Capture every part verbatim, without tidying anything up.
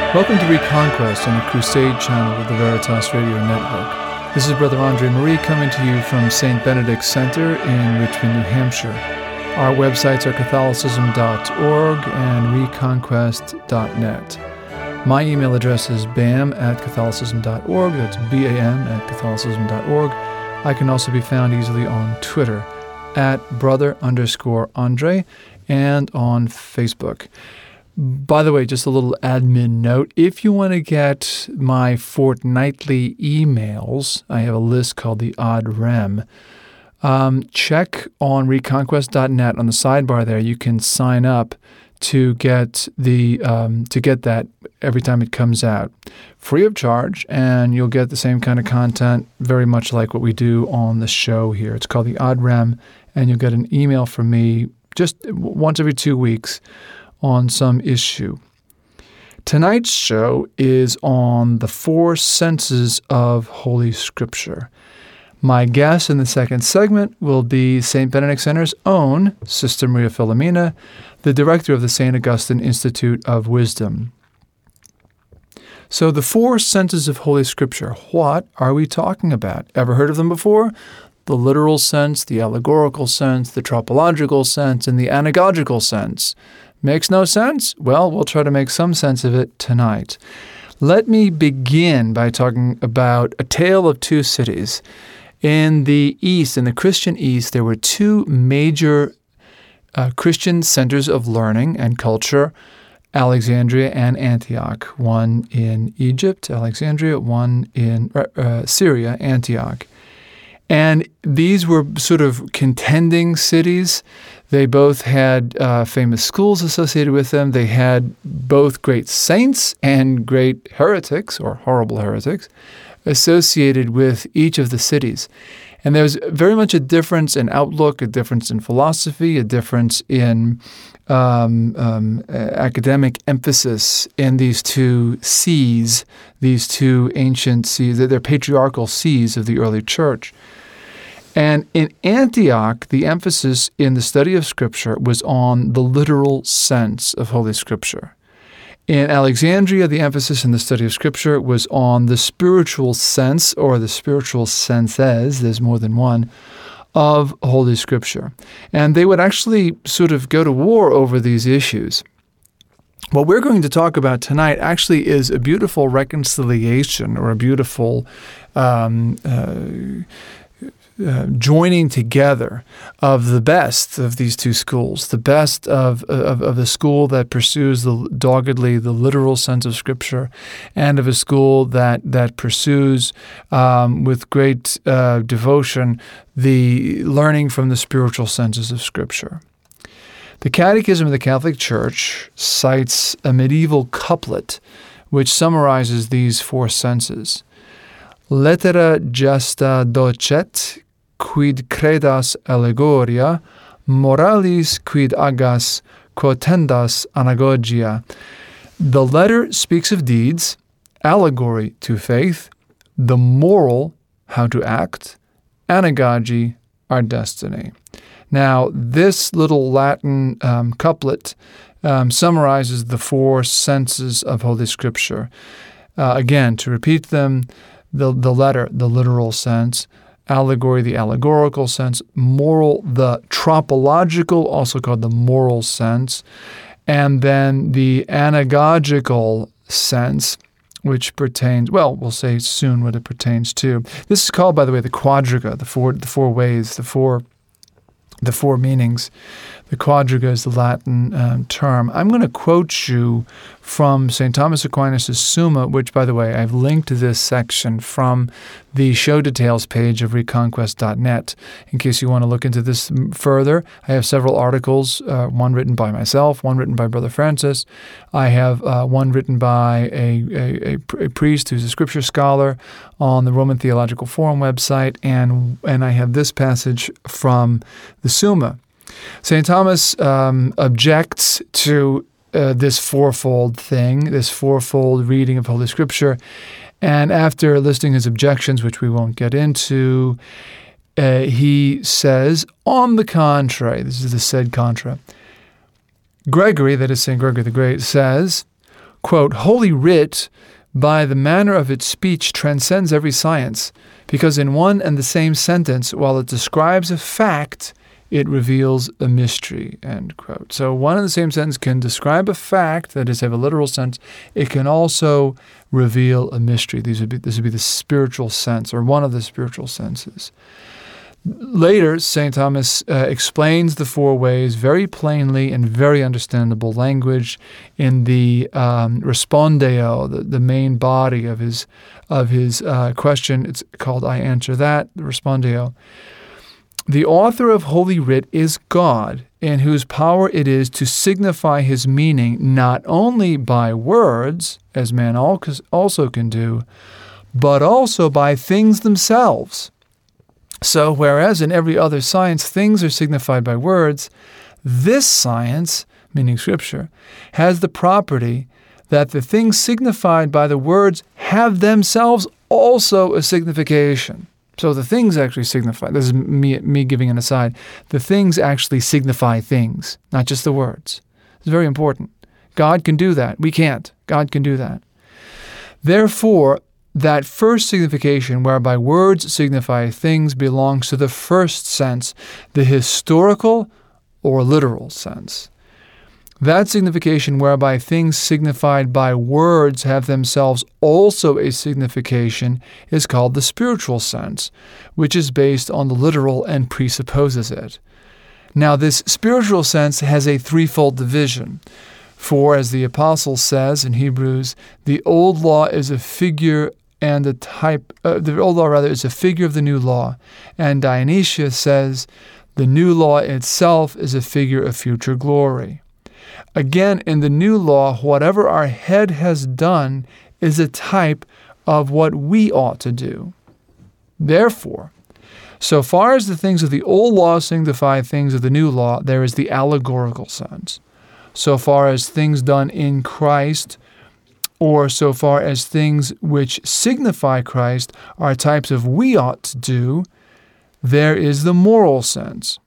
Welcome to Reconquest on the Crusade channel of the Veritas Radio Network. This is Brother Andre Marie coming to you from Saint Benedict's Center in Richmond, New Hampshire. Our websites are Catholicism dot org and Reconquest dot net. My email address is bam at Catholicism dot org. That's B A M at Catholicism dot org. I can also be found easily on Twitter at brother underscore Andre and on Facebook. By the way, just a little admin note. If you want to get my fortnightly emails, I have a list called the Odd Rem. Um, check on Reconquest dot net on the sidebar there. You can sign up to get the um, to get that every time it comes out, free of charge, and you'll get the same kind of content, very much like what we do on the show here. It's called the Odd Rem, and you'll get an email from me just once every two weeks on some issue. Tonight's show is on the four senses of Holy Scripture. My guest in the second segment will be Saint Benedict Center's own Sister Maria Filomena, the director of the Saint Augustine Institute of Wisdom. So the four senses of Holy Scripture, what are we talking about? Ever heard of them before? The literal sense, the allegorical sense, the tropological sense, and the anagogical sense. Makes no sense? Well, we'll try to make some sense of it tonight. Let me begin by talking about a tale of two cities. In the East, in the Christian East, there were two major uh, Christian centers of learning and culture, Alexandria and Antioch. One in Egypt, Alexandria, one in uh, Syria, Antioch. And these were sort of contending cities. They both had uh, famous schools associated with them. They had both great saints and great heretics, or horrible heretics, associated with each of the cities. And there's very much a difference in outlook, a difference in philosophy, a difference in um, um, academic emphasis in these two sees, these two ancient sees. They're patriarchal sees of the early church. And in Antioch, the emphasis in the study of Scripture was on the literal sense of Holy Scripture. In Alexandria, the emphasis in the study of Scripture was on the spiritual sense, or the spiritual senses, there's more than one, of Holy Scripture. And they would actually sort of go to war over these issues. What we're going to talk about tonight actually is a beautiful reconciliation, or a beautiful um, uh, Uh, joining together of the best of these two schools, the best of, of, of a school that pursues the, doggedly the literal sense of Scripture, and of a school that, that pursues um, with great uh, devotion the learning from the spiritual senses of Scripture. The Catechism of the Catholic Church cites a medieval couplet which summarizes these four senses. Lettera gesta docet, quid credas allegoria, moralis quid agas, quotendas anagogia. The letter speaks of deeds, allegory to faith, the moral, how to act, anagogy, our destiny. Now, this little Latin um, couplet um, summarizes the four senses of Holy Scripture. Uh, again, to repeat them, the, the letter, the literal sense, allegory, the allegorical sense, moral, the tropological, also called the moral sense, and then the anagogical sense, which pertains, well, we'll say soon what it pertains to. This is called, by the way, the quadriga, the four, the four ways, the four, the four meanings. The quadriga is the Latin um, term. I'm going to quote you from Saint Thomas Aquinas' Summa, which, by the way, I've linked to this section from the show details page of Reconquest dot net. In case you want to look into this further, I have several articles, uh, one written by myself, one written by Brother Francis. I have uh, one written by a, a, a, a priest who's a scripture scholar on the Roman Theological Forum website, and, and I have this passage from the Summa. Saint Thomas um, objects to uh, this fourfold thing, this fourfold reading of Holy Scripture, and after listing his objections, which we won't get into, uh, he says, on the contrary, this is the sed contra, Gregory, that is Saint Gregory the Great, says, quote, Holy Writ, by the manner of its speech, transcends every science, because in one and the same sentence, while it describes a fact, it reveals a mystery, end quote. So one and the same sentence can describe a fact, that is, have a literal sense. It can also reveal a mystery. These would be, this would be the spiritual sense, or one of the spiritual senses. Later, Saint Thomas uh, explains the four ways very plainly in very understandable language in the um, Respondeo, the, the main body of his of his uh, question. It's called I Answer That, the Respondeo. The author of Holy Writ is God, in whose power it is to signify his meaning not only by words, as man also can do, but also by things themselves. So, whereas in every other science things are signified by words, this science, meaning Scripture, has the property that the things signified by the words have themselves also a signification. So the things actually signify, this is me, me giving an aside, the things actually signify things, not just the words. It's very important. God can do that. We can't. God can do that. Therefore, that first signification whereby words signify things belongs to the first sense, the historical or literal sense. That signification whereby things signified by words have themselves also a signification is called the spiritual sense, which is based on the literal and presupposes it. Now, this spiritual sense has a threefold division. For, as the Apostle says in Hebrews, the old law is a figure and a type, uh, the old law rather is a figure of the new law. And Dionysius says, the new law itself is a figure of future glory. Again, in the new law, whatever our head has done is a type of what we ought to do. Therefore, so far as the things of the old law signify things of the new law, there is the allegorical sense. So far as things done in Christ, or so far as things which signify Christ are types of we ought to do, there is the moral sense.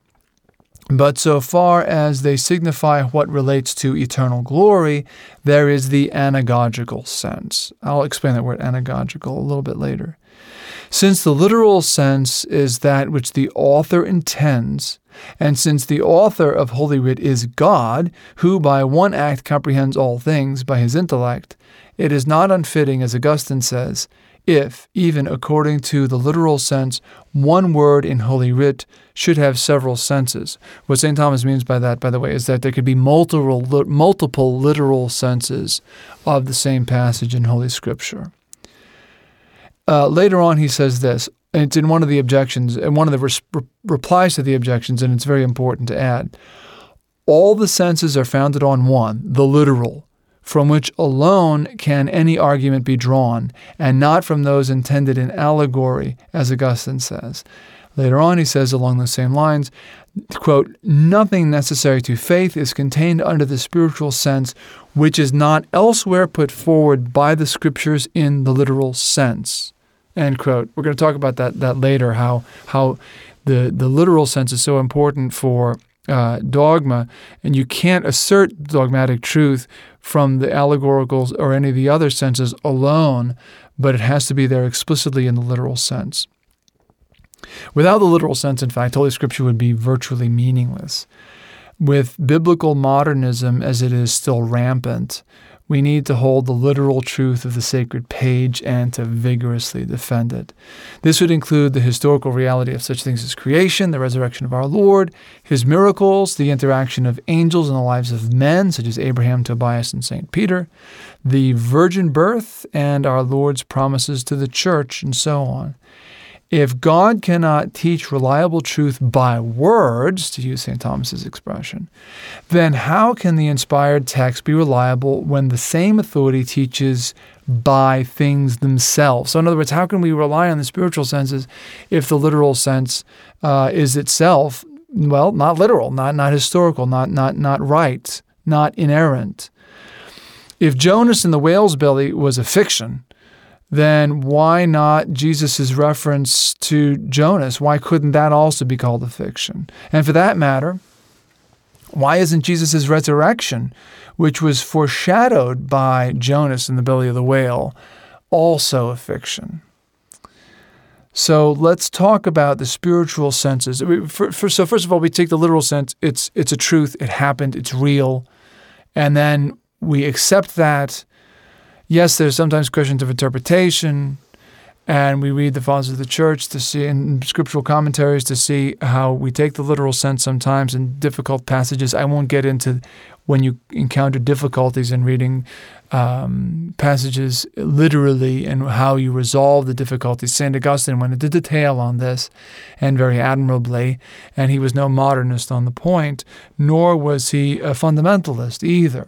But so far as they signify what relates to eternal glory, there is the anagogical sense. I'll explain that word anagogical a little bit later. Since the literal sense is that which the author intends, and since the author of Holy Writ is God, who by one act comprehends all things by his intellect, it is not unfitting, as Augustine says, if, even according to the literal sense, one word in Holy Writ should have several senses. What Saint Thomas means by that, by the way, is that there could be multiple, multiple literal senses of the same passage in Holy Scripture. Uh, later on, he says this, and it's in one of the objections, and one of the res- re- replies to the objections, and it's very important to add. All the senses are founded on one, the literal, from which alone can any argument be drawn, and not from those intended in allegory, as Augustine says. Later on, he says along the same lines, quote, nothing necessary to faith is contained under the spiritual sense, which is not elsewhere put forward by the Scriptures in the literal sense, end quote. We're going to talk about that that later, how how the, the literal sense is so important for uh, dogma, and you can't assert dogmatic truth from the allegoricals or any of the other senses alone, but it has to be there explicitly in the literal sense. Without the literal sense, in fact, Holy Scripture would be virtually meaningless. With biblical modernism as it is still rampant, we need to hold the literal truth of the sacred page and to vigorously defend it. This would include the historical reality of such things as creation, the resurrection of our Lord, his miracles, the interaction of angels in the lives of men, such as Abraham, Tobias, and Saint Peter, the virgin birth, and our Lord's promises to the church, and so on. If God cannot teach reliable truth by words, to use Saint Thomas's expression, then how can the inspired text be reliable when the same authority teaches by things themselves? So in other words, how can we rely on the spiritual senses if the literal sense uh, is itself, well, not literal, not not historical, not not not right, not inerrant? If Jonas in the whale's belly was a fiction, then why not Jesus' reference to Jonas? Why couldn't that also be called a fiction? And for that matter, Why isn't Jesus' resurrection, which was foreshadowed by Jonas in the belly of the whale, also a fiction? So let's talk about the spiritual senses. For, for, so first of all, we take the literal sense. It's it's a truth. It happened. It's real. And then we accept that. Yes, there's sometimes questions of interpretation. And we read the fathers of the church to see, in scriptural commentaries, to see how we take the literal sense sometimes in difficult passages. I won't get into when you encounter difficulties in reading um, passages literally and how you resolve the difficulties. Saint Augustine went into detail on this, and very admirably, and he was no modernist on the point, nor was he a fundamentalist either.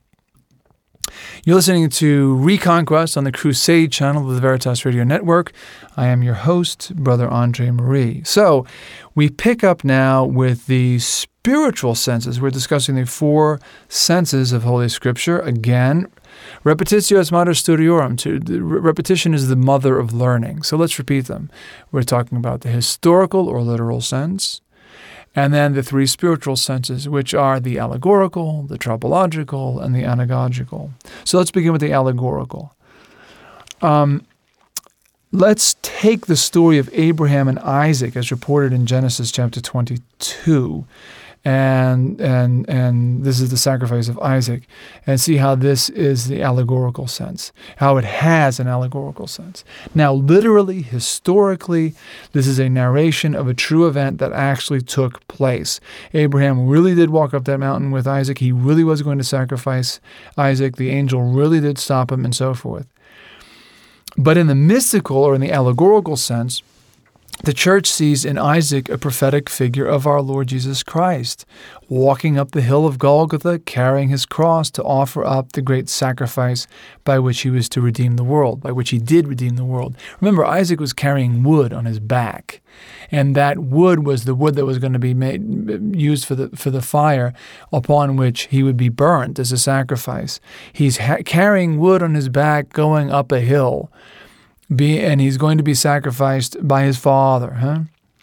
You're listening to Reconquest on the Crusade channel of the Veritas Radio Network. I am your host, Brother Andre Marie. So we pick up now with the spiritual senses. We're discussing the four senses of Holy Scripture. Again, repetitio est mater studiorum. Repetition is the mother of learning. So let's repeat them. We're talking about the historical or literal sense, and then the three spiritual senses, which are the allegorical, the tropological, and the anagogical. So let's begin with the allegorical. Um, let's take the story of Abraham and Isaac as reported in Genesis chapter twenty-two. And and and this is the sacrifice of Isaac, and see how this is the allegorical sense, how it has an allegorical sense. Now, literally, historically, this is a narration of a true event that actually took place. Abraham really did walk up that mountain with Isaac. He really was going to sacrifice Isaac. The angel really did stop him, and so forth. But in the mystical or in the allegorical sense, the church sees in Isaac a prophetic figure of our Lord Jesus Christ, walking up the hill of Golgotha, carrying his cross to offer up the great sacrifice by which he was to redeem the world, by which he did redeem the world. Remember, Isaac was carrying wood on his back, and that wood was the wood that was going to be made, used for the for the fire upon which he would be burnt as a sacrifice. He's ha- carrying wood on his back, going up a hill. Be, and he's going to be sacrificed by his father. Huh?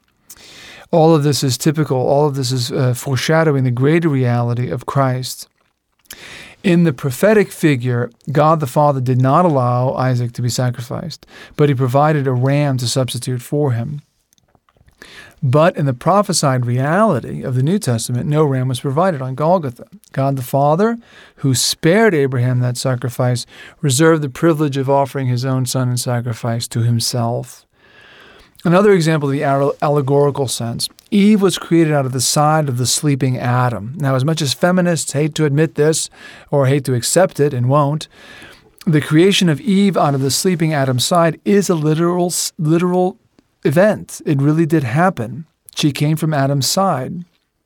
All of this is typical. All of this is uh, foreshadowing the greater reality of Christ. In the prophetic figure, God the Father did not allow Isaac to be sacrificed, but he provided a ram to substitute for him. But in the prophesied reality of the New Testament, no ram was provided on Golgotha. God the Father, who spared Abraham that sacrifice, reserved the privilege of offering his own son in sacrifice to himself. Another example of the allegorical sense, Eve was created out of the side of the sleeping Adam. Now, as much as feminists hate to admit this, or hate to accept it and won't, the creation of Eve out of the sleeping Adam's side is a literal, literal event. It really did happen. She came from Adam's side.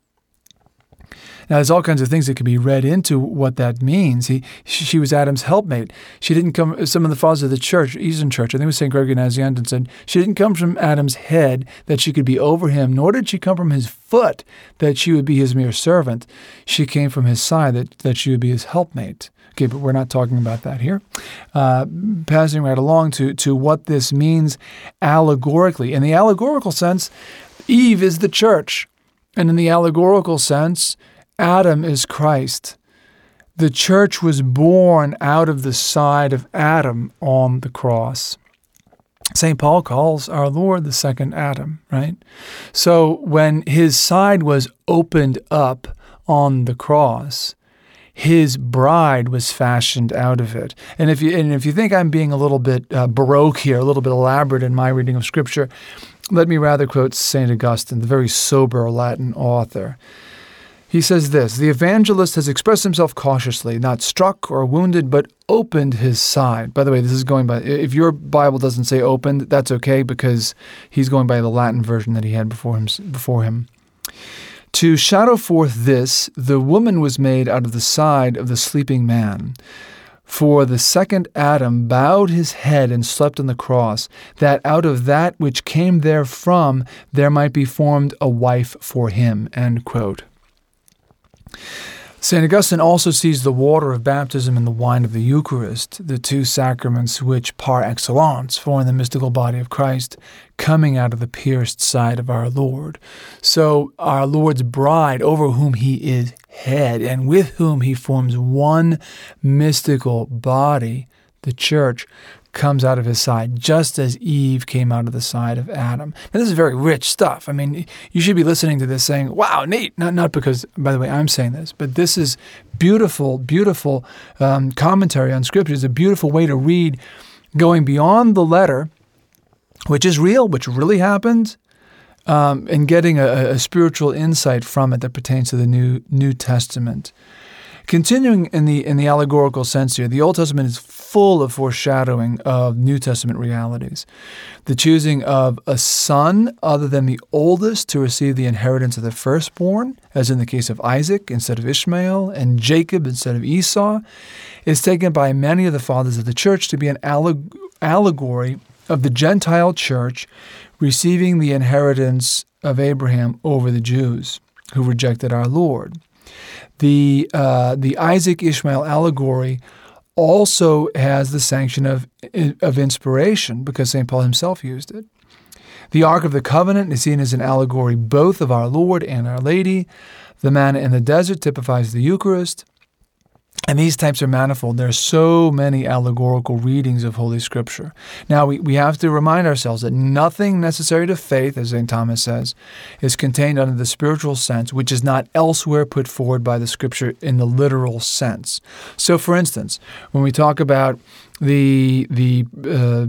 Now, there's all kinds of things that could be read into what that means. He, she was Adam's helpmate. She didn't come, some of the fathers of the church, Eastern Church, I think it was Saint Gregory Nazianzen, said, she didn't come from Adam's head that she could be over him, nor did she come from his foot that she would be his mere servant. She came from his side that, that she would be his helpmate. Okay, but we're not talking about that here. Uh, passing right along to, to what this means allegorically. In the allegorical sense, Eve is the church. And in the allegorical sense, Adam is Christ. The church was born out of the side of Adam on the cross. Saint Paul calls our Lord the second Adam, right? So when his side was opened up on the cross, his bride was fashioned out of it. And if you and if you think I'm being a little bit uh, baroque here, a little bit elaborate in my reading of Scripture, let me rather quote Saint Augustine, the very sober Latin author. He says this, the evangelist has expressed himself cautiously, not struck or wounded, but opened his side. By the way, this is going by, if your Bible doesn't say opened, that's okay, because he's going by the Latin version that he had before him. Before him. To shadow forth this, the woman was made out of the side of the sleeping man. For the second Adam bowed his head and slept on the cross, that out of that which came therefrom there might be formed a wife for him. End quote. Saint Augustine also sees the water of baptism and the wine of the Eucharist, the two sacraments which par excellence form the mystical body of Christ, coming out of the pierced side of our Lord. So our Lord's bride, over whom he is head and with whom he forms one mystical body, the church, comes out of his side, just as Eve came out of the side of Adam. Now, this is very rich stuff. I mean, you should be listening to this saying, wow, neat. Not, not because, by the way, I'm saying this, but this is beautiful, beautiful um, commentary on Scripture. It's a beautiful way to read, going beyond the letter, which is real, which really happened, um, and getting a, a spiritual insight from it that pertains to the New New Testament. Continuing in the in the allegorical sense here, the Old Testament is full of foreshadowing of New Testament realities. The choosing of a son other than the oldest to receive the inheritance of the firstborn, as in the case of Isaac instead of Ishmael and Jacob instead of Esau, is taken by many of the fathers of the church to be an alleg- allegory of the Gentile church receiving the inheritance of Abraham over the Jews who rejected our Lord. The uh, the Isaac-Ishmael allegory also has the sanction of, of inspiration because Saint Paul himself used it. The Ark of the Covenant is seen as an allegory both of our Lord and Our Lady. The manna in the desert typifies the Eucharist. And these types are manifold. There are so many allegorical readings of Holy Scripture. Now, we, we have to remind ourselves that nothing necessary to faith, as Saint Thomas says, is contained under the spiritual sense, which is not elsewhere put forward by the Scripture in the literal sense. So, for instance, when we talk about the, the uh,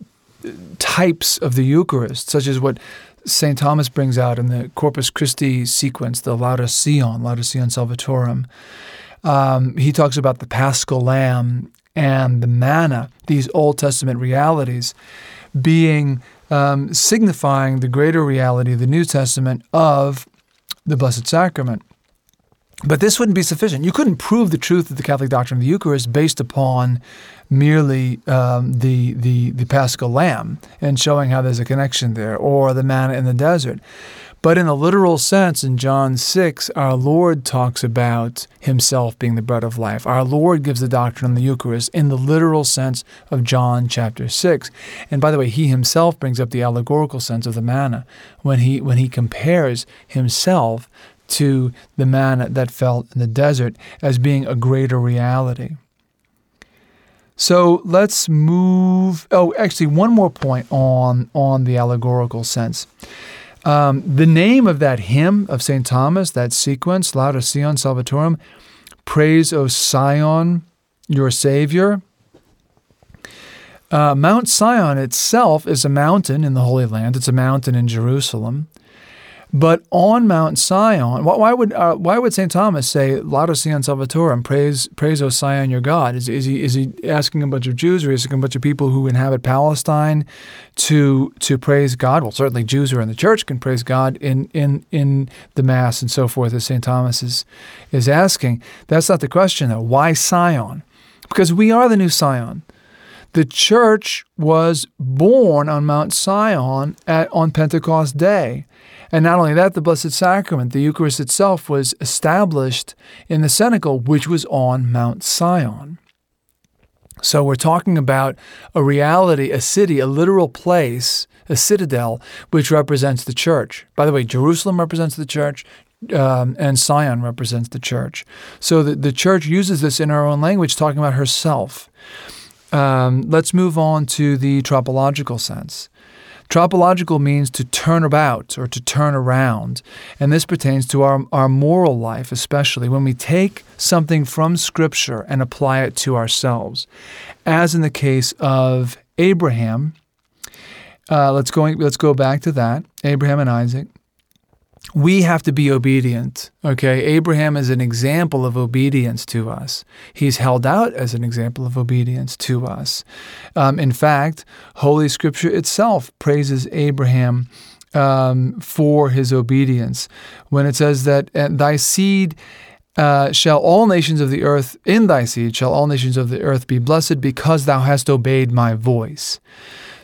types of the Eucharist, such as what Saint Thomas brings out in the Corpus Christi sequence, the Lauda Sion, Lauda Sion Salvatorum, Um, he talks about the Paschal Lamb and the manna, these Old Testament realities, being um, signifying the greater reality of the New Testament of the Blessed Sacrament. But this wouldn't be sufficient. You couldn't prove the truth of the Catholic doctrine of the Eucharist based upon merely um, the, the, the Paschal Lamb and showing how there's a connection there, or the manna in the desert. But in a literal sense, in John six, our Lord talks about himself being the bread of life. Our Lord gives the doctrine of the Eucharist in the literal sense of John chapter six. And by the way, he himself brings up the allegorical sense of the manna when he when he compares himself to the manna that fell in the desert as being a greater reality. So let's move... Oh, actually, one more point on, on the allegorical sense. Um, the name of that hymn of Saint Thomas, that sequence, Lauda Sion Salvatorum, Praise, O Sion, your Savior. Uh, Mount Sion itself is a mountain in the Holy Land. It's a mountain in Jerusalem. But on Mount Sion, why would uh, why would Saint Thomas say Lauda Sion Salvatorum, praise praise O Sion your God? Is is he is he asking a bunch of Jews, or is he asking a bunch of people who inhabit Palestine to to praise God? Well, certainly Jews who are in the church can praise God in in in the Mass and so forth, as Saint Thomas is is asking. That's not the question though. Why Sion? Because we are the new Sion. The church was born on Mount Sion at, on Pentecost Day. And not only that, the Blessed Sacrament, the Eucharist itself, was established in the cenacle, which was on Mount Sion. So we're talking about a reality, a city, a literal place, a citadel, which represents the church. By the way, Jerusalem represents the church, um, and Sion represents the church. So the, the church uses this in her own language, talking about herself. Um, let's move on to the tropological sense. Tropological means to turn about or to turn around, and this pertains to our, our moral life, especially when we take something from Scripture and apply it to ourselves. As in the case of Abraham, uh, let's go, let's go back to that, Abraham and Isaac. We have to be obedient, okay? Abraham is an example of obedience to us. He's held out as an example of obedience to us. Um, in fact, Holy Scripture itself praises Abraham um, for his obedience when it says that thy seed uh, shall all nations of the earth, in thy seed shall all nations of the earth be blessed because thou hast obeyed my voice.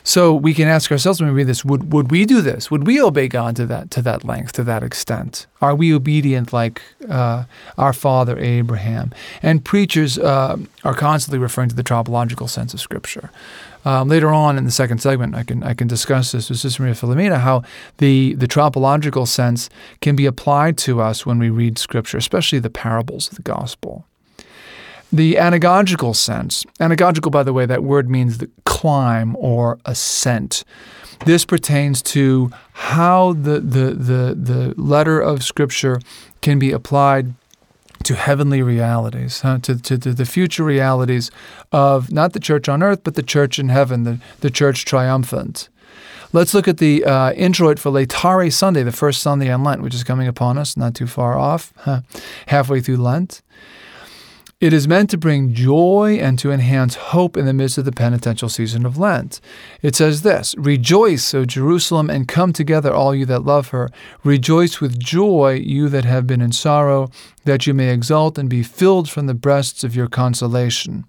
So we can ask ourselves when we read this, would would we do this? Would we obey God to that to that length, to that extent? Are we obedient like uh, our father Abraham? And preachers uh, are constantly referring to the tropological sense of Scripture. Um, later on in the second segment, I can I can discuss this with Sister Maria Filomena, how the, the tropological sense can be applied to us when we read Scripture, especially the parables of the gospel. The anagogical sense, anagogical, by the way, that word means the climb or ascent. This pertains to how the, the, the, the letter of Scripture can be applied to heavenly realities, huh? to, to, to the future realities of not the church on earth, but the church in heaven, the, the church triumphant. Let's look at the uh, introit for Laetare Sunday, the first Sunday in Lent, which is coming upon us, not too far off, huh? halfway through Lent. It is meant to bring joy and to enhance hope in the midst of the penitential season of Lent. It says this, "Rejoice, O Jerusalem, and come together, all you that love her. Rejoice with joy, you that have been in sorrow, that you may exult and be filled from the breasts of your consolation."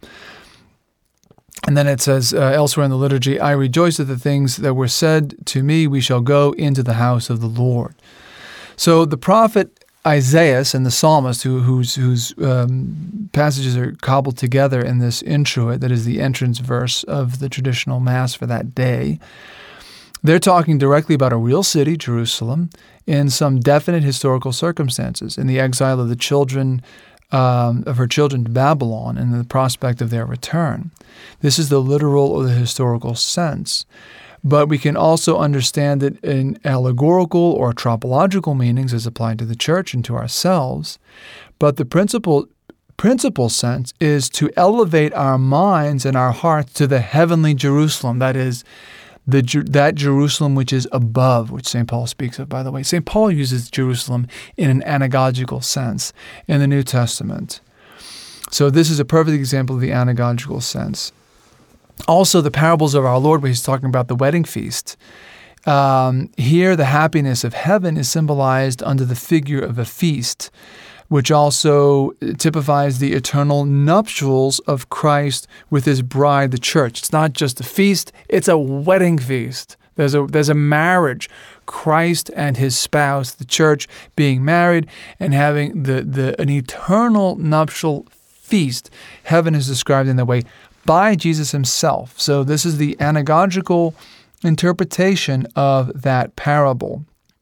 And then it says uh, elsewhere in the liturgy, "I rejoice at the things that were said to me, we shall go into the house of the Lord." So the prophet Isaiah and the psalmist, who, whose, whose um, passages are cobbled together in this introit, that is the entrance verse of the traditional Mass for that day, they're talking directly about a real city, Jerusalem, in some definite historical circumstances, in the exile of the children, um, of her children to Babylon, and the prospect of their return. This is the literal or the historical sense. But we can also understand it in allegorical or tropological meanings as applied to the church and to ourselves. But the principal principal sense is to elevate our minds and our hearts to the heavenly Jerusalem, that is, the that Jerusalem which is above, which Saint Paul speaks of, by the way. Saint Paul uses Jerusalem in an anagogical sense in the New Testament. So this is a perfect example of the anagogical sense. Also, the parables of our Lord, where he's talking about the wedding feast. Um, here, the happiness of heaven is symbolized under the figure of a feast, which also typifies the eternal nuptials of Christ with his bride, the church. It's not just a feast, it's a wedding feast. There's a, there's a marriage, Christ and his spouse, the church, being married and having the, the an eternal nuptial feast. Heaven is described in that way by Jesus himself. So this is the anagogical interpretation of that parable.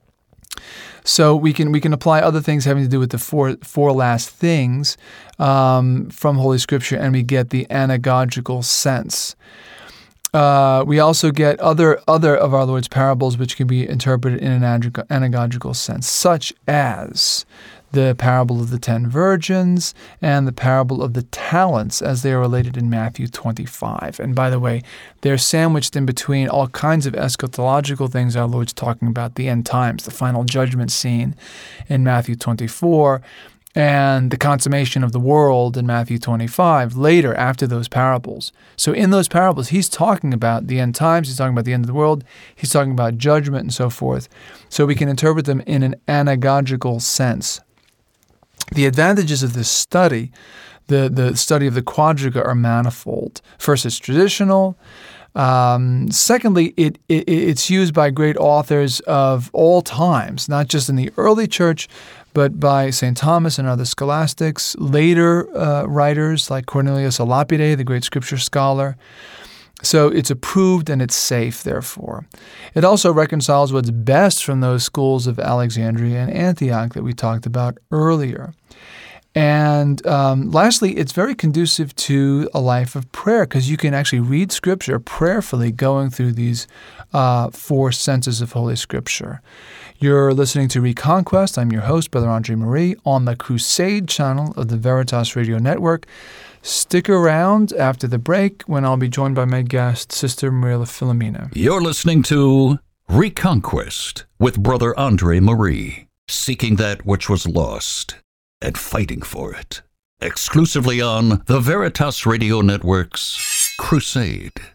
So we can we can apply other things having to do with the four four last things um, from Holy Scripture, and we get the anagogical sense. Uh, we also get other other of our Lord's parables which can be interpreted in an anagogical sense, such as the parable of the ten virgins and the parable of the talents as they are related in Matthew twenty-five. And by the way, they're sandwiched in between all kinds of eschatological things our Lord's talking about, the end times, the final judgment scene in Matthew twenty-four, and the consummation of the world in Matthew twenty-five, later after those parables. So in those parables, he's talking about the end times, he's talking about the end of the world, he's talking about judgment and so forth. So we can interpret them in an anagogical sense. The advantages of this study, the, the study of the Quadriga, are manifold. First, it's traditional. Um, secondly, it, it it's used by great authors of all times, not just in the early church, but by Saint Thomas and other scholastics, later uh, writers like Cornelius a Lapide, the great scripture scholar. So it's approved and it's safe, therefore. It also reconciles what's best from those schools of Alexandria and Antioch that we talked about earlier. And um, lastly, it's very conducive to a life of prayer because you can actually read Scripture prayerfully going through these uh, four senses of Holy Scripture. You're listening to Reconquest. I'm your host, Brother Andre Marie, on the Crusade channel of the Veritas Radio Network. Stick around after the break when I'll be joined by my guest, Sister Maria Filomena. You're listening to Reconquest with Brother Andre Marie, seeking that which was lost and fighting for it. Exclusively on the Veritas Radio Network's Crusade.